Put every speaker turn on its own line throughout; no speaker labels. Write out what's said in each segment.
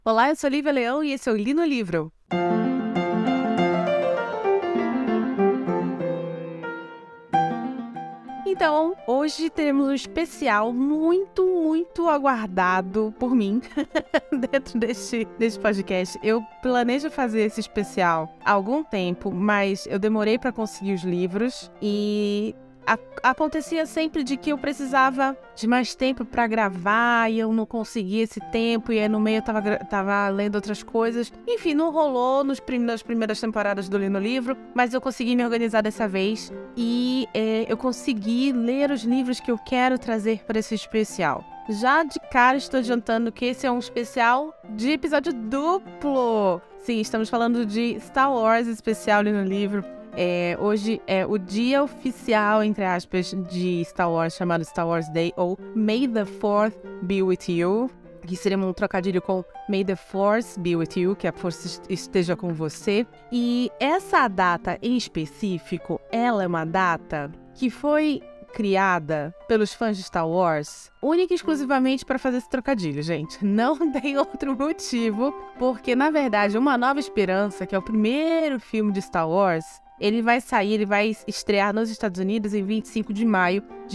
Olá, eu sou Lívia Leão e esse é o Li no Livro. Então, hoje teremos um especial muito aguardado por mim dentro deste podcast. Eu planejo fazer esse especial há algum tempo, mas eu demorei para conseguir os livros e acontecia sempre de que eu precisava de mais tempo para gravar e eu não conseguia esse tempo, e aí no meio eu tava lendo outras coisas. Enfim, não rolou nas primeiras temporadas do Li no Livro, mas eu consegui me organizar dessa vez e eu consegui ler os livros que eu quero trazer para esse especial. Já de cara estou adiantando que esse é um especial de episódio duplo. Sim, estamos falando de Star Wars especial Li no Livro. Hoje é o dia oficial, entre aspas, de Star Wars, chamado Star Wars Day, ou May the 4th be with you, que seria um trocadilho com May the Force be with you, que a força esteja com você. E essa data em específico, ela é uma data que foi criada pelos fãs de Star Wars única e exclusivamente para fazer esse trocadilho, gente. Não tem outro motivo, porque, na verdade, Uma Nova Esperança, que é o primeiro filme de Star Wars, ele vai estrear nos Estados Unidos em 25 de maio de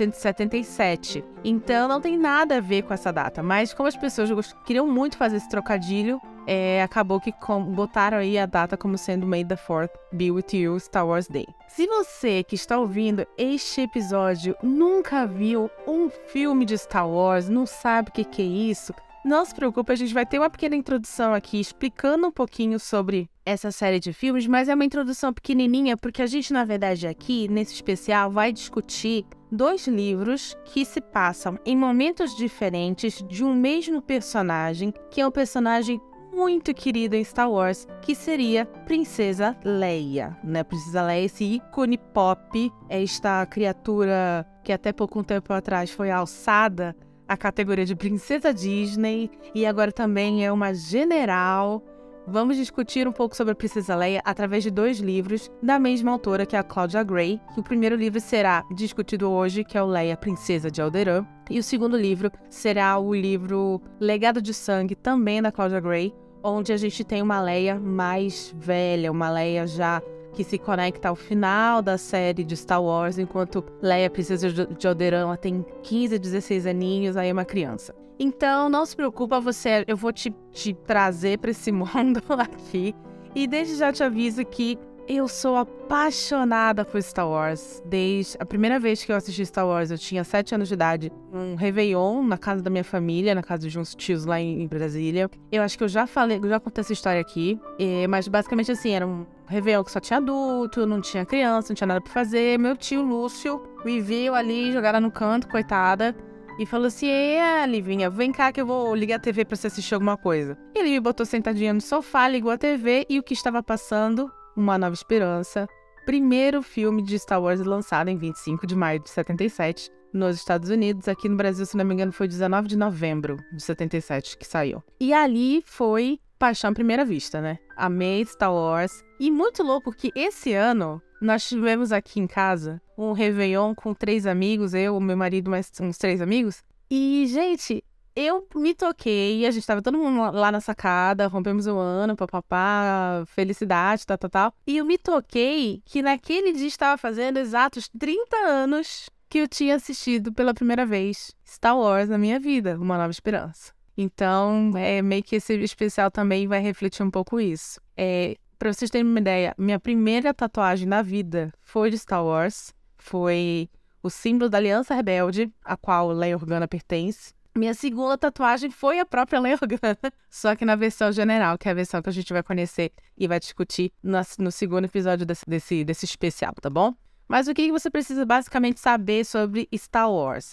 1977. Então, não tem nada a ver com essa data. Mas, como as pessoas queriam muito fazer esse trocadilho, acabou que botaram aí a data como sendo May the 4th be with you, Star Wars Day. Se você que está ouvindo este episódio nunca viu um filme de Star Wars, não sabe o que é isso, não se preocupe, a gente vai ter uma pequena introdução aqui explicando um pouquinho sobre essa série de filmes, mas é uma introdução pequenininha porque a gente, na verdade, aqui, nesse especial, vai discutir 2 livros que se passam em momentos diferentes de um mesmo personagem, que é um personagem muito querido em Star Wars, que seria Princesa Leia, né? Princesa Leia, esse ícone pop, esta criatura que até pouco tempo atrás foi alçada à categoria de Princesa Disney e agora também é uma general. Vamos discutir um pouco sobre a Princesa Leia através de 2 livros da mesma autora, que é a Claudia Gray. O primeiro livro será discutido hoje, que é o Leia, Princesa de Alderaan. E o segundo livro será o livro Legado de Sangue, também da Claudia Gray, onde a gente tem uma Leia mais velha, uma Leia já que se conecta ao final da série de Star Wars, enquanto Leia, Princesa de Alderaan, ela tem 15, 16 aninhos, aí é uma criança. Então, não se preocupa, eu vou te trazer para esse mundo aqui. E desde já te aviso que eu sou apaixonada por Star Wars. Desde a primeira vez que eu assisti Star Wars, eu tinha 7 anos de idade, um Réveillon na casa da minha família, na casa de uns tios lá em Brasília. Eu acho que eu já contei essa história aqui, mas basicamente assim, era um Réveillon que só tinha adulto, não tinha criança, não tinha nada pra fazer. Meu tio Lúcio me viu ali, jogada no canto, coitada, e falou assim: Livinha, vem cá que eu vou ligar a TV pra você assistir alguma coisa. Ele me botou sentadinha no sofá, ligou a TV e o que estava passando? Uma Nova Esperança, primeiro filme de Star Wars lançado em 25 de maio de 77 nos Estados Unidos. Aqui no Brasil, se não me engano, foi 19 de novembro de 77 que saiu. E ali foi paixão à primeira vista, né? Amei Star Wars. E muito louco que esse ano nós tivemos aqui em casa um Réveillon com 3 amigos, eu, meu marido, mais uns 3 amigos. E, gente, eu me toquei, a gente tava todo mundo lá na sacada, rompemos o ano, papapá, felicidade, tal. E eu me toquei que naquele dia estava fazendo exatos 30 anos que eu tinha assistido pela primeira vez Star Wars na minha vida, Uma Nova Esperança. Então, meio que esse especial também vai refletir um pouco isso. Pra vocês terem uma ideia, minha primeira tatuagem na vida foi de Star Wars, foi o símbolo da Aliança Rebelde, a qual Leia Organa pertence. Minha segunda tatuagem foi a própria Leia Organa, só que na versão general, que é a versão que a gente vai conhecer e vai discutir no segundo episódio desse especial, tá bom? Mas o que você precisa basicamente saber sobre Star Wars?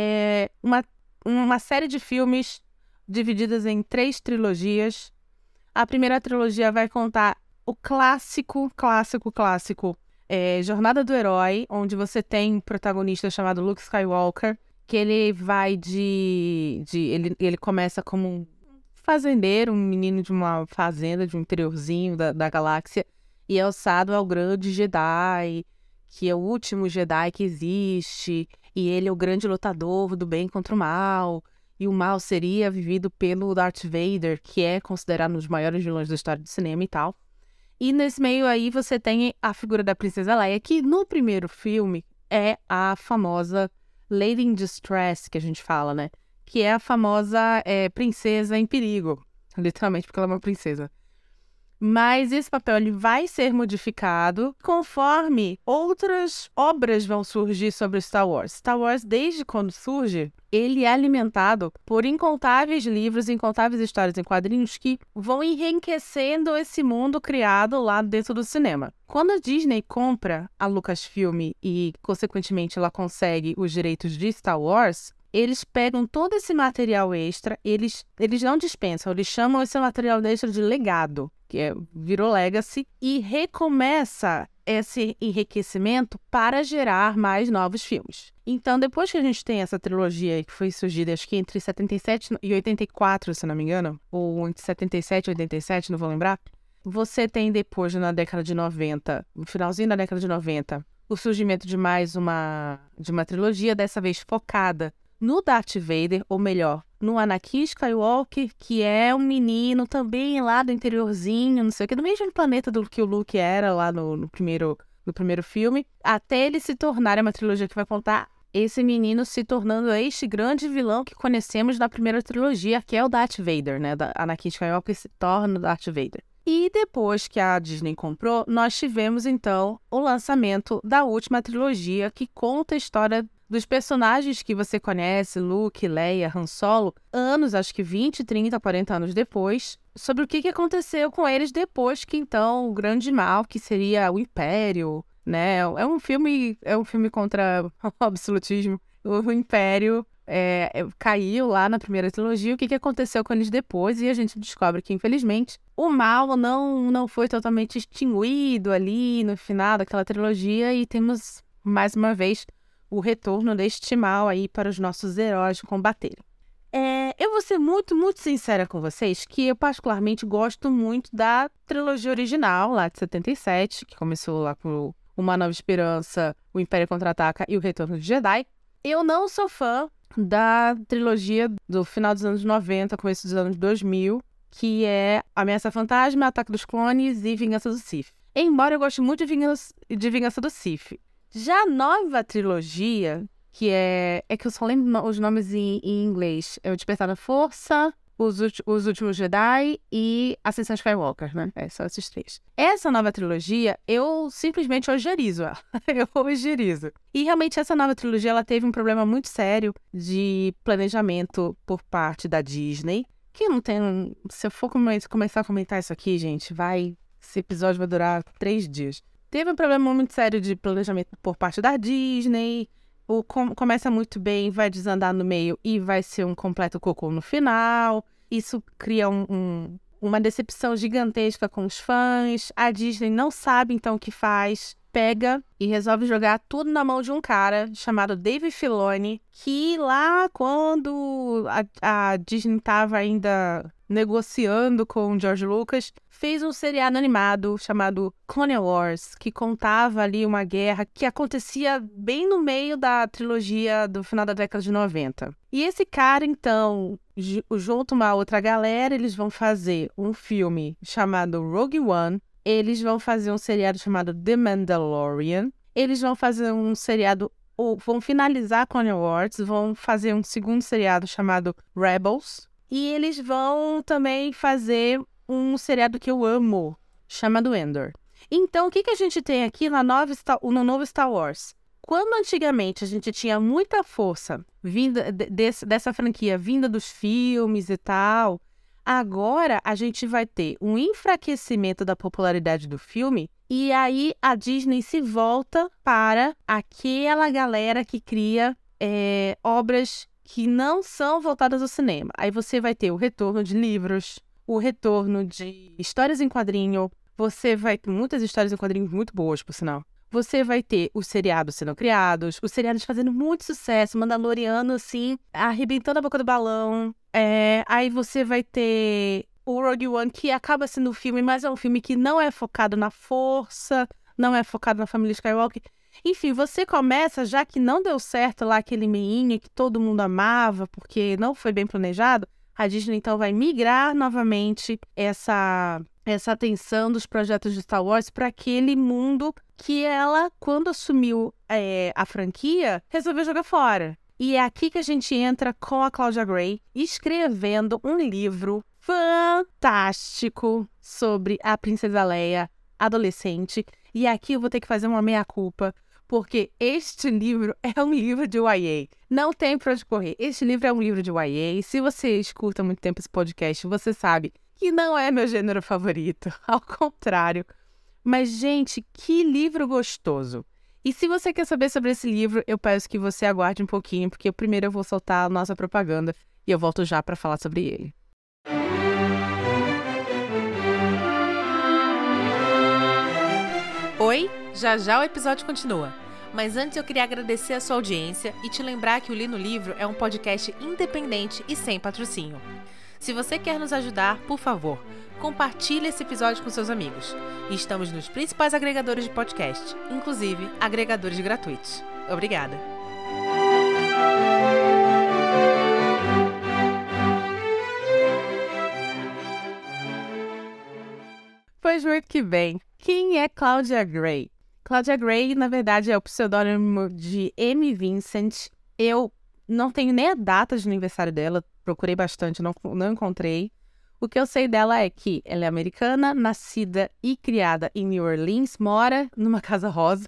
É uma série de filmes divididas em 3 trilogias. A primeira trilogia vai contar o clássico Jornada do Herói, onde você tem um protagonista chamado Luke Skywalker, que ele vai ele começa como um fazendeiro, um menino de uma fazenda, de um interiorzinho da galáxia, e é alçado ao grande Jedi, que é o último Jedi que existe, e ele é o grande lutador do bem contra o mal, e o mal seria vivido pelo Darth Vader, que é considerado um dos maiores vilões da história do cinema e tal. E nesse meio aí você tem a figura da Princesa Leia, que no primeiro filme é a famosa Lady in Distress, que a gente fala, né? Que é a famosa princesa em perigo, literalmente porque ela é uma princesa. Mas esse papel ele vai ser modificado conforme outras obras vão surgir sobre Star Wars. Star Wars, desde quando surge, ele é alimentado por incontáveis livros, incontáveis histórias em quadrinhos que vão enriquecendo esse mundo criado lá dentro do cinema. Quando a Disney compra a Lucasfilm e, consequentemente, ela consegue os direitos de Star Wars, eles pegam todo esse material extra, eles não dispensam, eles chamam esse material extra de legado, que virou legacy, e recomeça esse enriquecimento para gerar mais novos filmes. Então, depois que a gente tem essa trilogia que foi surgida, acho que entre 77 e 84, se não me engano, ou entre 77 e 87, não vou lembrar, você tem depois, na década de 90, no finalzinho da década de 90, o surgimento de mais uma trilogia, dessa vez focada no Darth Vader, ou melhor, no Anakin Skywalker, que é um menino também lá do interiorzinho, não sei o que, do mesmo planeta do que o Luke era lá no primeiro filme, até ele se tornar, é uma trilogia que vai contar esse menino se tornando este grande vilão que conhecemos na primeira trilogia, que é o Darth Vader, né? Anakin Skywalker se torna o Darth Vader. E depois que a Disney comprou, nós tivemos, então, o lançamento da última trilogia, que conta a história dos personagens que você conhece, Luke, Leia, Han Solo, anos, acho que 20, 30, 40 anos depois, sobre o que aconteceu com eles depois que, então, o grande mal, que seria o Império, né? É um filme contra o absolutismo. O Império caiu lá na primeira trilogia, o que aconteceu com eles depois, e a gente descobre que, infelizmente, o mal não foi totalmente extinguido ali no final daquela trilogia, e temos, mais uma vez, o retorno deste mal aí para os nossos heróis combaterem. Eu vou ser muito, muito sincera com vocês que eu particularmente gosto muito da trilogia original, lá de 77, que começou lá com Uma Nova Esperança, O Império Contra-Ataca e O Retorno de Jedi. Eu não sou fã da trilogia do final dos anos 90, começo dos anos 2000, que é Ameaça Fantasma, Ataque dos Clones e Vingança do Sith. Embora eu goste muito de Vingança do Sith. Já a nova trilogia, que é que eu só lembro os nomes em inglês, é O Despertar da Força, Os Últimos Jedi e Ascensão Skywalker, né? Só esses três. Essa nova trilogia, eu simplesmente ojerizo ela. Eu ojerizo. E realmente essa nova trilogia, ela teve um problema muito sério de planejamento por parte da Disney, que não tem... Se eu for começar a comentar isso aqui, gente, esse episódio vai durar 3 dias. Teve um problema muito sério de planejamento por parte da Disney. Começa muito bem, vai desandar no meio e vai ser um completo cocô no final. Isso cria uma decepção gigantesca com os fãs. A Disney não sabe, então, o que faz. Pega e resolve jogar tudo na mão de um cara chamado Dave Filoni, que lá quando a Disney estava ainda negociando com o George Lucas, fez um seriado animado chamado Clone Wars, que contava ali uma guerra que acontecia bem no meio da trilogia do final da década de 90. E esse cara, então, junto a uma outra galera, eles vão fazer um filme chamado Rogue One. Eles vão fazer um seriado chamado The Mandalorian. Eles vão fazer um seriado, ou vão finalizar Clone Wars, vão fazer um segundo seriado chamado Rebels. E eles vão também fazer um seriado que eu amo, chamado Endor. Então, o que a gente tem aqui no novo Star Wars? Quando antigamente a gente tinha muita força vinda dessa franquia, vinda dos filmes e tal, agora a gente vai ter um enfraquecimento da popularidade do filme, e aí a Disney se volta para aquela galera que cria obras que não são voltadas ao cinema. Aí você vai ter o retorno de livros, o retorno de histórias em quadrinho, você vai ter muitas histórias em quadrinhos muito boas, por sinal. Você vai ter os seriados sendo criados, os seriados fazendo muito sucesso, Mandaloriano, assim, arrebentando a boca do balão. Aí você vai ter o Rogue One, que acaba sendo um filme, mas é um filme que não é focado na força, não é focado na família Skywalker. Enfim, você começa, já que não deu certo lá aquele meinha que todo mundo amava, porque não foi bem planejado, a Disney então vai migrar novamente essa atenção dos projetos de Star Wars para aquele mundo que ela, quando assumiu a franquia, resolveu jogar fora. E é aqui que a gente entra com a Claudia Gray escrevendo um livro fantástico sobre a Princesa Leia adolescente. E aqui eu vou ter que fazer uma meia-culpa, porque este livro é um livro de YA. Não tem pra onde correr. Este livro é um livro de YA. Se você escuta há muito tempo esse podcast, você sabe que não é meu gênero favorito. Ao contrário. Mas, gente, que livro gostoso. E se você quer saber sobre esse livro, eu peço que você aguarde um pouquinho, porque primeiro eu vou soltar a nossa propaganda e eu volto já para falar sobre ele.
Oi, já o episódio continua. Mas antes eu queria agradecer a sua audiência e te lembrar que o Li no Livro é um podcast independente e sem patrocínio. Se você quer nos ajudar, por favor, compartilhe esse episódio com seus amigos. E estamos nos principais agregadores de podcast, inclusive agregadores gratuitos. Obrigada!
Pois muito que bem. Quem é Claudia Gray? Claudia Gray, na verdade, é o pseudônimo de Amy Vincent. Eu não tenho nem a data de aniversário dela, procurei bastante, não encontrei. O que eu sei dela é que ela é americana, nascida e criada em New Orleans, mora numa casa rosa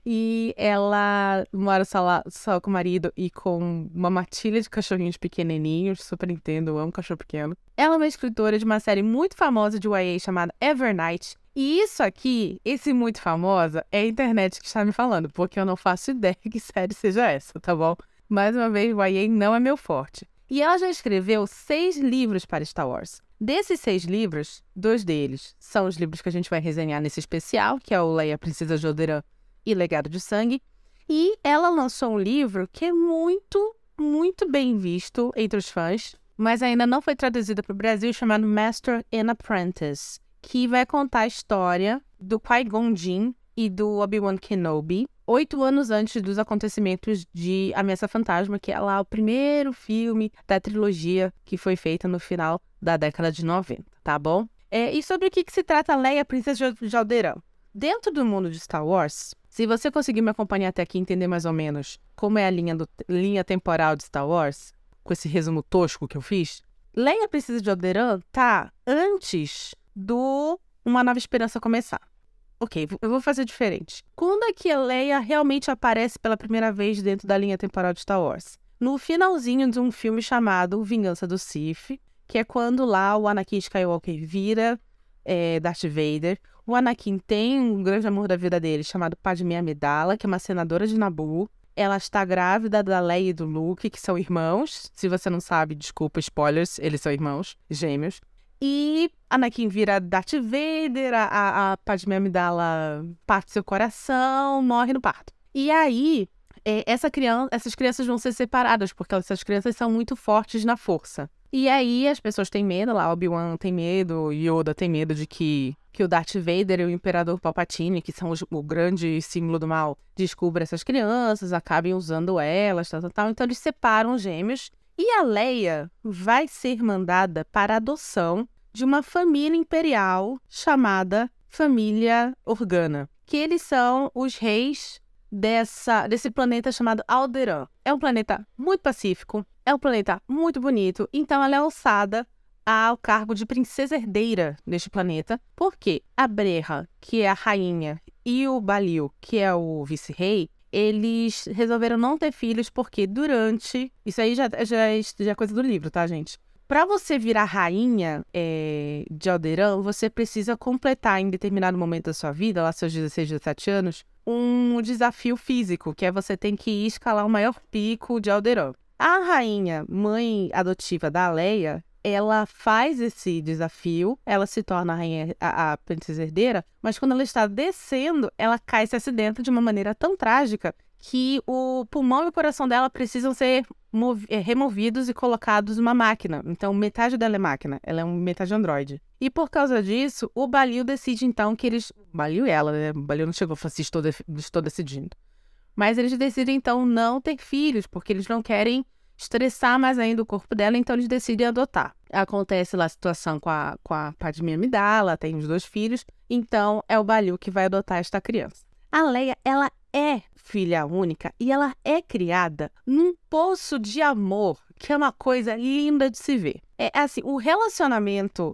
e ela mora só com o marido e com uma matilha de cachorrinhos pequenininhos, super entendo, eu amo cachorro pequeno. Ela é uma escritora de uma série muito famosa de YA chamada Evernight. E isso aqui, esse muito famosa, é a internet que está me falando, porque eu não faço ideia que série seja essa, tá bom? Mais uma vez, YA não é meu forte. E ela já escreveu 6 livros para Star Wars. Desses 6 livros, 2 deles são os livros que a gente vai resenhar nesse especial, que é o Leia, Princesa de Alderaan e Legado de Sangue. E ela lançou um livro que é muito, muito bem visto entre os fãs, mas ainda não foi traduzido para o Brasil, chamado Master and Apprentice, que vai contar a história do Qui-Gon Jinn e do Obi-Wan Kenobi, 8 anos antes dos acontecimentos de Ameaça Fantasma, que é lá o primeiro filme da trilogia que foi feita no final da década de 90, tá bom? E sobre o que se trata Leia, Princesa de Alderaan? Dentro do mundo de Star Wars, se você conseguir me acompanhar até aqui e entender mais ou menos como é a linha temporal de Star Wars, com esse resumo tosco que eu fiz, Leia, Princesa de Alderaan tá antes do Uma Nova Esperança começar. Ok, eu vou fazer diferente. Quando é que a Leia realmente aparece pela primeira vez dentro da linha temporal de Star Wars? No finalzinho de um filme chamado Vingança do Sith, que é quando lá o Anakin Skywalker vira Darth Vader. O Anakin tem um grande amor da vida dele, chamado Padmé Amidala, que é uma senadora de Naboo. Ela está grávida da Leia e do Luke, que são irmãos. Se você não sabe, desculpa, spoilers, eles são irmãos, gêmeos. E Anakin vira Darth Vader, a Padmé Amidala parte seu coração, morre no parto. E aí, essas crianças vão ser separadas, porque essas crianças são muito fortes na força. E aí as pessoas têm medo, lá Obi-Wan tem medo, Yoda tem medo de que o Darth Vader e o Imperador Palpatine, que são o grande símbolo do mal, descubram essas crianças, acabem usando elas, tal. Então eles separam os gêmeos. E a Leia vai ser mandada para a adoção de uma família imperial chamada Família Organa, que eles são os reis desse planeta chamado Alderaan. É um planeta muito pacífico, é um planeta muito bonito, então ela é alçada ao cargo de princesa herdeira neste planeta, porque a Breha, que é a rainha, e o Balil, que é o vice-rei, eles resolveram não ter filhos porque durante... Isso aí já é coisa do livro, tá, gente? Para você virar rainha de Alderaan, você precisa completar em determinado momento da sua vida, lá seus 16, 17 anos, um desafio físico, que é você tem que ir escalar o maior pico de Alderaan. A rainha, mãe adotiva da Leia, ela faz esse desafio, ela se torna a princesa herdeira, mas quando ela está descendo, ela cai e se acidenta de uma maneira tão trágica que o pulmão e o coração dela precisam ser removidos e colocados numa máquina. Então, metade dela é máquina, ela é metade androide. E por causa disso, o Balil decide então que eles... Balil e ela, né? O Balil não chegou a falar assim, estou decidindo. Mas eles decidem, então, não ter filhos, porque eles não querem estressar mais ainda o corpo dela, então eles decidem adotar. Acontece lá a situação com a Padmé Amidala, tem os 2 filhos, então é o Baloo que vai adotar esta criança. A Leia, ela é filha única e ela é criada num poço de amor, que é uma coisa linda de se ver. É assim, o relacionamento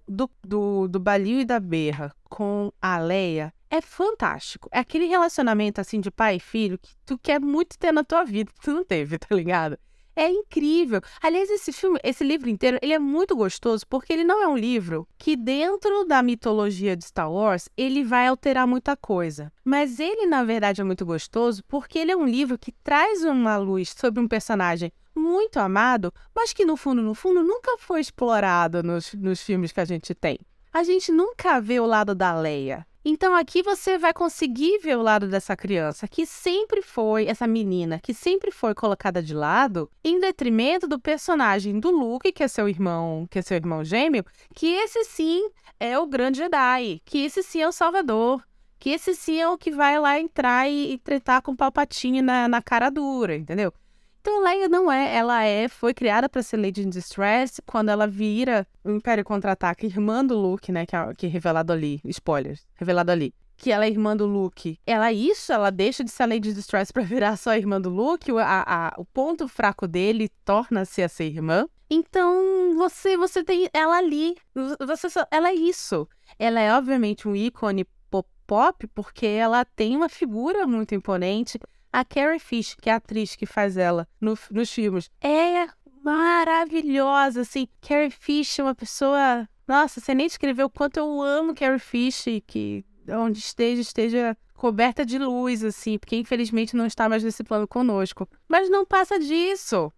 do Baloo e da Berra com a Leia é fantástico. É aquele relacionamento assim de pai e filho que tu quer muito ter na tua vida, que tu não teve, tá ligado? É incrível. Aliás, esse livro inteiro, ele é muito gostoso porque ele não é um livro que dentro da mitologia de Star Wars, ele vai alterar muita coisa. Mas ele, na verdade, é muito gostoso porque ele é um livro que traz uma luz sobre um personagem muito amado, mas que no fundo, nunca foi explorado nos filmes que a gente tem. A gente nunca vê o lado da Leia. Então aqui você vai conseguir ver o lado dessa criança, que sempre foi, essa menina, que sempre foi colocada de lado, em detrimento do personagem do Luke, que é seu irmão gêmeo, que esse sim é o grande Jedi, que esse sim é o Salvador, que esse sim é o que vai lá entrar e tretar com o Palpatine na cara dura, entendeu? Então, Leia não é, foi criada para ser Lady in Distress quando ela vira o Império Contra-Ataca, irmã do Luke, né, que é revelado ali, spoilers, revelado ali, que ela é irmã do Luke. Ela deixa de ser a Lady in Distress para virar só a irmã do Luke, o ponto fraco dele torna-se a ser irmã. Então, você tem ela ali, ela é isso. Ela é, obviamente, um ícone pop, porque ela tem uma figura muito imponente. A Carrie Fisher, que é a atriz que faz ela nos filmes, é maravilhosa, assim. Carrie Fisher é uma pessoa... Nossa, você nem descreveu o quanto eu amo Carrie Fisher, que onde esteja coberta de luz, assim, porque infelizmente não está mais nesse plano conosco. Mas não passa disso.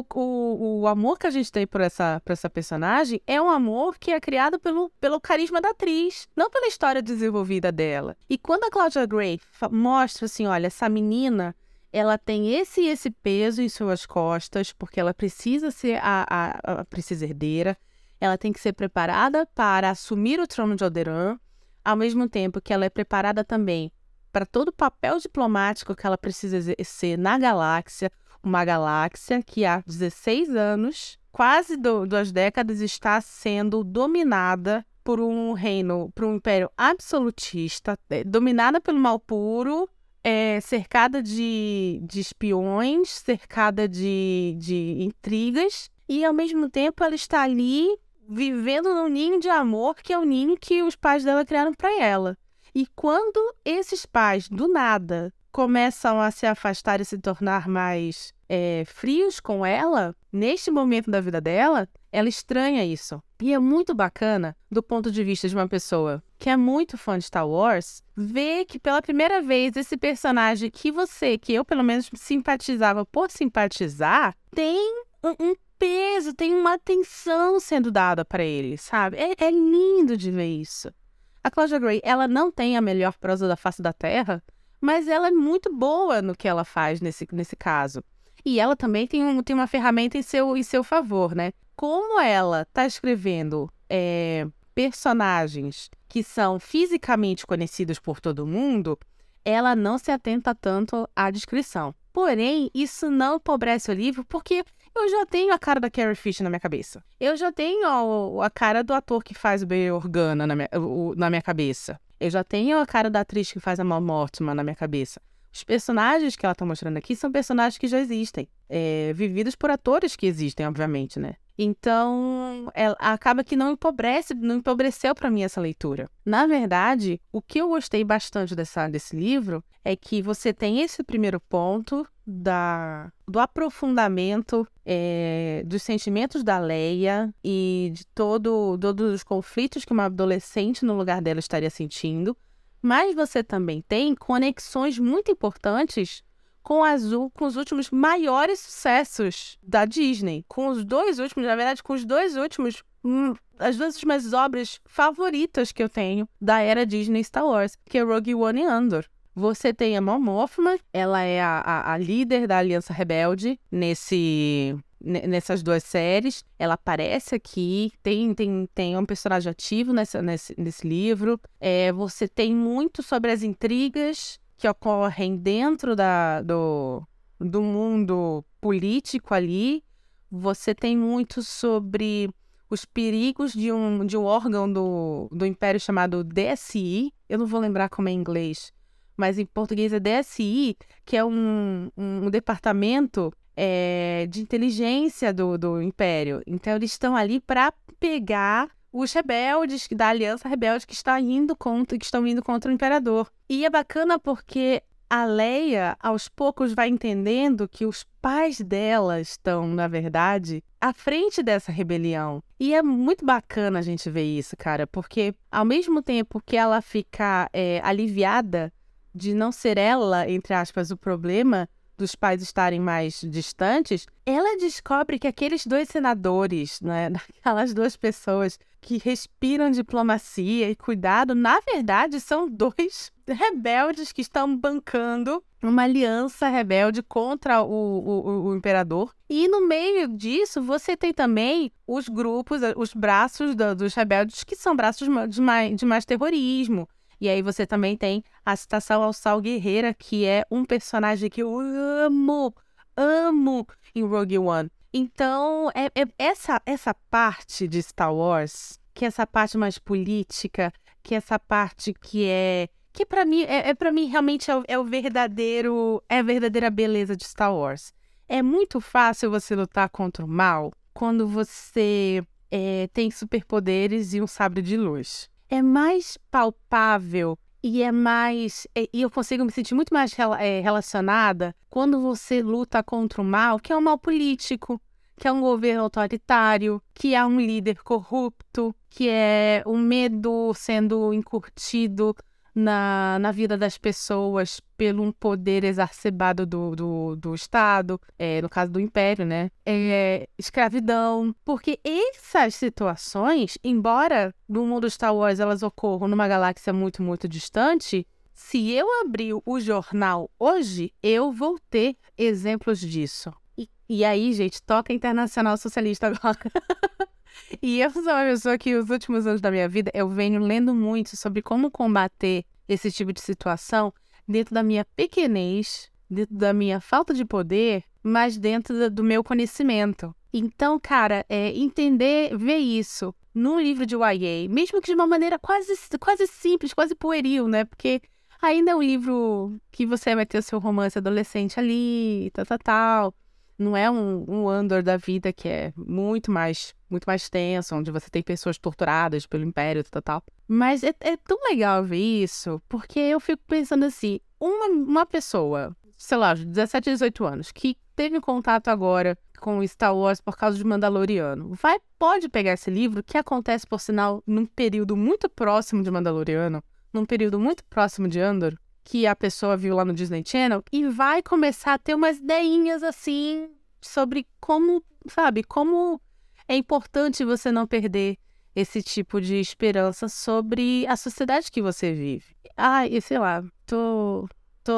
O amor que a gente tem por essa personagem é um amor que é criado pelo carisma da atriz, não pela história desenvolvida dela. E quando a Claudia Gray mostra assim, olha, essa menina, ela tem esse peso em suas costas, porque ela precisa ser a princesa herdeira, ela tem que ser preparada para assumir o trono de Alderaan, ao mesmo tempo que ela é preparada também para todo o papel diplomático que ela precisa exercer na galáxia, uma galáxia que há 16 anos, quase 2 décadas, está sendo dominada por um reino, por um império absolutista, dominada pelo mal puro, cercada de espiões, cercada de intrigas, e ao mesmo tempo ela está ali vivendo num ninho de amor, que é o ninho que os pais dela criaram para ela. E quando esses pais, do nada, começam a se afastar e se tornar mais frios com ela, neste momento da vida dela, ela estranha isso. E é muito bacana, do ponto de vista de uma pessoa que é muito fã de Star Wars, ver que pela primeira vez esse personagem que eu pelo menos simpatizava por simpatizar, tem um peso, tem uma atenção sendo dada para ele, sabe? É lindo de ver isso. A Claudia Gray, ela não tem a melhor prosa da face da Terra, mas ela é muito boa no que ela faz nesse caso. E ela também tem uma ferramenta em seu favor, né? Como ela está escrevendo personagens que são fisicamente conhecidos por todo mundo, ela não se atenta tanto à descrição. Porém, isso não empobrece o livro, porque eu já tenho a cara da Carrie Fisher na minha cabeça. Eu já tenho a cara do ator que faz o Bail Organa na minha cabeça. Eu já tenho a cara da atriz que faz a Mal Mortimer na minha cabeça. Os personagens que ela está mostrando aqui são personagens que já existem. Vividos por atores que existem, obviamente, né? Então, acaba que não empobreceu para mim essa leitura. Na verdade, o que eu gostei bastante desse livro é que você tem esse primeiro ponto do aprofundamento dos sentimentos da Leia e de todos os conflitos que uma adolescente no lugar dela estaria sentindo, mas você também tem conexões muito importantes com os últimos maiores sucessos da Disney. As duas últimas obras favoritas que eu tenho da era Disney Star Wars, que é Rogue One e Andor. Você tem a Mon Mothma, ela é a líder da Aliança Rebelde nessas 2 séries. Ela aparece aqui, tem um personagem ativo nesse livro. Você tem muito sobre as intrigas que ocorrem dentro do mundo político ali. Você tem muito sobre os perigos de um órgão do Império chamado DSI. Eu não vou lembrar como é em inglês, mas em português é DSI, que é um departamento de inteligência do Império. Então, eles estão ali para pegar os rebeldes da Aliança Rebelde que estão indo contra o Imperador. E é bacana porque a Leia, aos poucos, vai entendendo que os pais dela estão, na verdade, à frente dessa rebelião. E é muito bacana a gente ver isso, cara, porque ao mesmo tempo que ela fica aliviada de não ser ela, entre aspas, o problema dos pais estarem mais distantes, ela descobre que aqueles 2 senadores, né, aquelas 2 pessoas que respiram diplomacia e cuidado, na verdade, são 2 rebeldes que estão bancando uma aliança rebelde contra o imperador. E no meio disso, você tem também os grupos, os braços dos rebeldes, que são braços de mais terrorismo. E aí você também tem a citação ao Saw Gerrera, que é um personagem que eu amo em Rogue One. Então, essa parte de Star Wars, que é essa parte mais política, que é essa parte que para mim, para mim realmente é a verdadeira beleza de Star Wars. É muito fácil você lutar contra o mal quando você tem superpoderes e um sabre de luz. É mais palpável e e eu consigo me sentir muito mais relacionada quando você luta contra o mal, que é um mal político, que é um governo autoritário, que é um líder corrupto, que é o medo sendo incutido na vida das pessoas pelo um poder exacerbado do Estado, no caso do Império, né? Escravidão. Porque essas situações, embora no mundo Star Wars elas ocorram numa galáxia muito, muito distante, se eu abrir o jornal hoje, eu vou ter exemplos disso. E aí, gente, toca Internacional Socialista agora. E eu sou uma pessoa que, os últimos anos da minha vida, eu venho lendo muito sobre como combater esse tipo de situação dentro da minha pequenez, dentro da minha falta de poder, mas dentro do meu conhecimento. Então, cara, entender, ver isso num livro de YA, mesmo que de uma maneira quase simples, quase pueril, né? Porque ainda é um livro que você vai ter o seu romance adolescente ali, tal. Não é um Andor da vida que é muito mais tenso, onde você tem pessoas torturadas pelo Império, tal. Mas é tão legal ver isso, porque eu fico pensando assim, uma pessoa, sei lá, de 17, 18 anos, que teve contato agora com Star Wars por causa de Mandaloriano, pode pegar esse livro, que acontece, por sinal, num período muito próximo de Mandaloriano, num período muito próximo de Andor, que a pessoa viu lá no Disney Channel, e vai começar a ter umas ideinhas assim sobre como é importante você não perder esse tipo de esperança sobre a sociedade que você vive. E sei lá, tô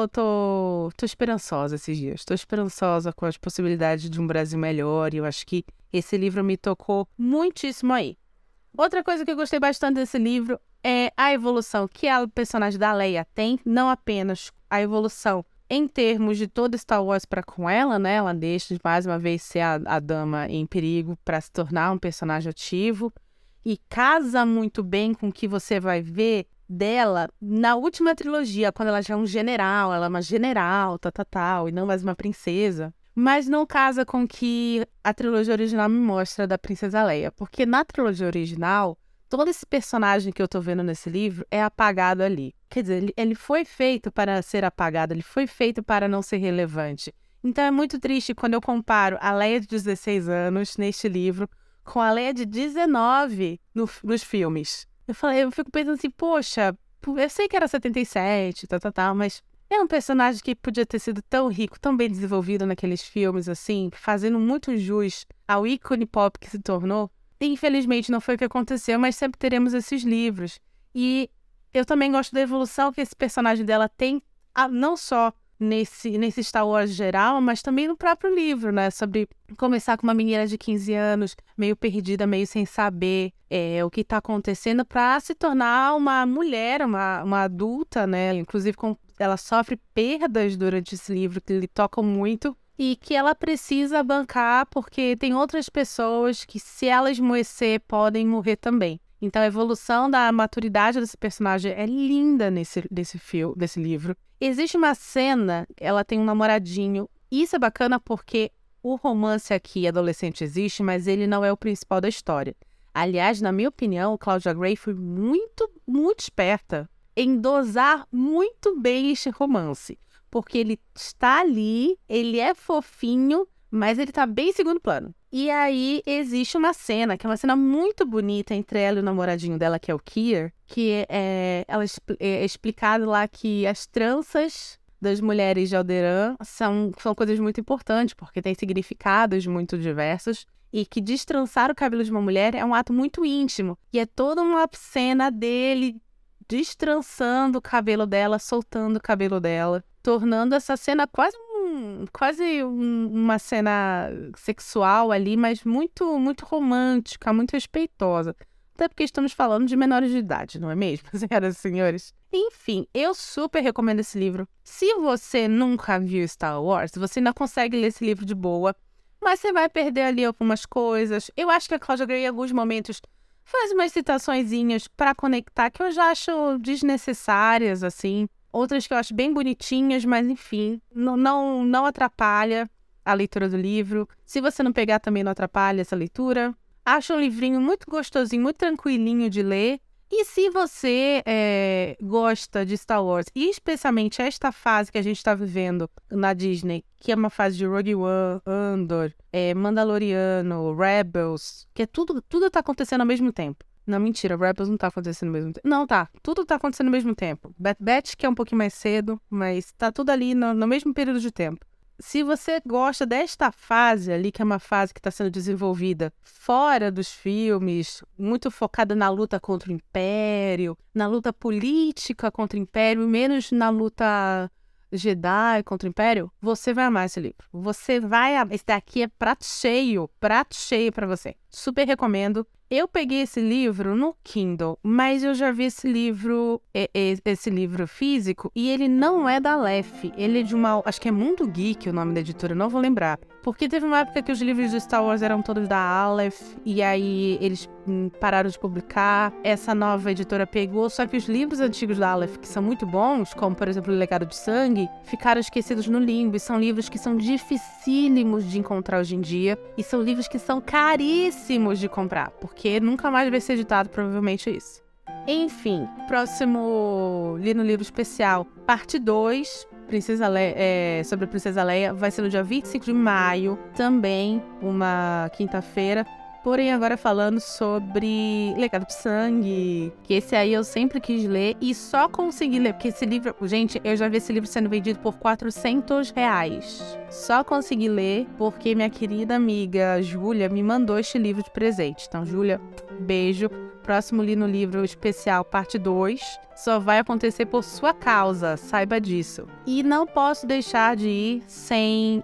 esperançosa esses dias. Tô esperançosa com as possibilidades de um Brasil melhor, e eu acho que esse livro me tocou muitíssimo aí. Outra coisa que eu gostei bastante desse livro é a evolução que a personagem da Leia tem, não apenas a evolução em termos de todo Star Wars para com ela, né? Ela deixa de mais uma vez ser a dama em perigo para se tornar um personagem ativo, e casa muito bem com o que você vai ver dela na última trilogia, quando ela já é um general, ela é uma general, tal, e não mais uma princesa. Mas não casa com o que a trilogia original me mostra da Princesa Leia, porque na trilogia original, todo esse personagem que eu tô vendo nesse livro é apagado ali. Quer dizer, ele foi feito para ser apagado, ele foi feito para não ser relevante. Então é muito triste quando eu comparo a Leia de 16 anos neste livro com a Leia de 19 nos filmes. Eu fico pensando assim, poxa, eu sei que era 77, mas é um personagem que podia ter sido tão rico, tão bem desenvolvido naqueles filmes, assim, fazendo muito jus ao ícone pop que se tornou. E, infelizmente, não foi o que aconteceu, mas sempre teremos esses livros. E eu também gosto da evolução que esse personagem dela tem, não só nesse Star Wars geral, mas também no próprio livro, né? Sobre começar com uma menina de 15 anos, meio perdida, meio sem saber o que está acontecendo, para se tornar uma mulher, uma adulta, né? Inclusive ela sofre perdas durante esse livro que lhe tocam muito e que ela precisa bancar porque tem outras pessoas que, se ela esmoecer, podem morrer também. Então, a evolução da maturidade desse personagem é linda nesse livro. Existe uma cena, ela tem um namoradinho. Isso é bacana porque o romance aqui, adolescente, existe, mas ele não é o principal da história. Aliás, na minha opinião, Claudia Gray foi muito, muito esperta em dosar muito bem este romance. Porque ele está ali, ele é fofinho, mas ele está bem em segundo plano. E aí existe uma cena, que é uma cena muito bonita entre ela e o namoradinho dela, que é o Keir, que é explicado lá que as tranças das mulheres de Alderan são coisas muito importantes, porque têm significados muito diversos, e que destrançar o cabelo de uma mulher é um ato muito íntimo. E é toda uma cena dele destrançando o cabelo dela, soltando o cabelo dela, tornando essa cena quase uma cena sexual ali, mas muito, muito romântica, muito respeitosa. Até porque estamos falando de menores de idade, não é mesmo, senhoras e senhores? Enfim, eu super recomendo esse livro. Se você nunca viu Star Wars, você ainda consegue ler esse livro de boa, mas você vai perder ali algumas coisas. Eu acho que a Claudia Gray, em alguns momentos, faz umas citaçõezinhas para conectar que eu já acho desnecessárias, assim. Outras que eu acho bem bonitinhas, mas enfim, não atrapalha a leitura do livro. Se você não pegar, também não atrapalha essa leitura. Acho um livrinho muito gostosinho, muito tranquilinho de ler. E se você gosta de Star Wars, e especialmente esta fase que a gente está vivendo na Disney, que é uma fase de Rogue One, Andor, Mandaloriano, Rebels, que tudo tá acontecendo ao mesmo tempo. Não, mentira, Rebels não tá acontecendo ao mesmo tempo. Não, tá. Tudo tá acontecendo ao mesmo tempo. Bad Batch, que é um pouquinho mais cedo, mas tá tudo ali no mesmo período de tempo. Se você gosta desta fase ali, que é uma fase que está sendo desenvolvida fora dos filmes, muito focada na luta contra o Império, na luta política contra o Império, menos na luta Jedi contra o Império, você vai amar esse livro. Esse daqui é prato cheio para você. Super recomendo. Eu peguei esse livro no Kindle, mas eu já vi esse livro físico, e ele não é da Aleph. Ele é de uma... acho que é Mundo Geek o nome da editora, não vou lembrar. Porque teve uma época que os livros de Star Wars eram todos da Aleph, e aí eles pararam de publicar. Essa nova editora pegou, só que os livros antigos da Aleph, que são muito bons, como por exemplo O Legado de Sangue, ficaram esquecidos no limbo. E são livros que são dificílimos de encontrar hoje em dia, e são livros que são caríssimos de comprar, porque nunca mais vai ser editado, provavelmente, isso. Enfim, próximo Li no Livro Especial, parte 2, sobre a Princesa Leia, vai ser no dia 25 de maio, também uma quinta-feira. Porém, agora falando sobre Legado de Sangue, que esse aí eu sempre quis ler e só consegui ler, porque esse livro... Gente, eu já vi esse livro sendo vendido por R$400. Só consegui ler porque minha querida amiga Júlia me mandou este livro de presente. Então, Júlia, beijo. Próximo Li no Livro Especial, parte 2, só vai acontecer por sua causa, saiba disso. E não posso deixar de ir sem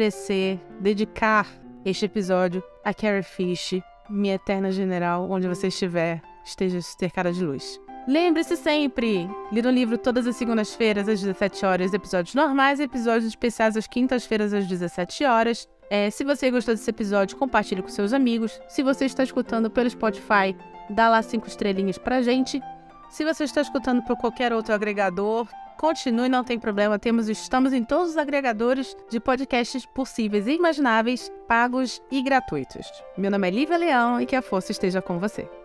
dedicar este episódio a Carrie Fish, minha eterna general, onde você estiver, esteja cercada de luz. Lembre-se sempre, Li no Livro todas as segundas-feiras às 17 horas, episódios normais e episódios especiais às quintas-feiras às 17 horas. Se você gostou desse episódio, compartilhe com seus amigos. Se você está escutando pelo Spotify, dá lá 5 estrelinhas pra gente. Se você está escutando por qualquer outro agregador, continue, não tem problema. Estamos em todos os agregadores de podcasts possíveis e imagináveis, pagos e gratuitos. Meu nome é Lívia Leão e que a força esteja com você.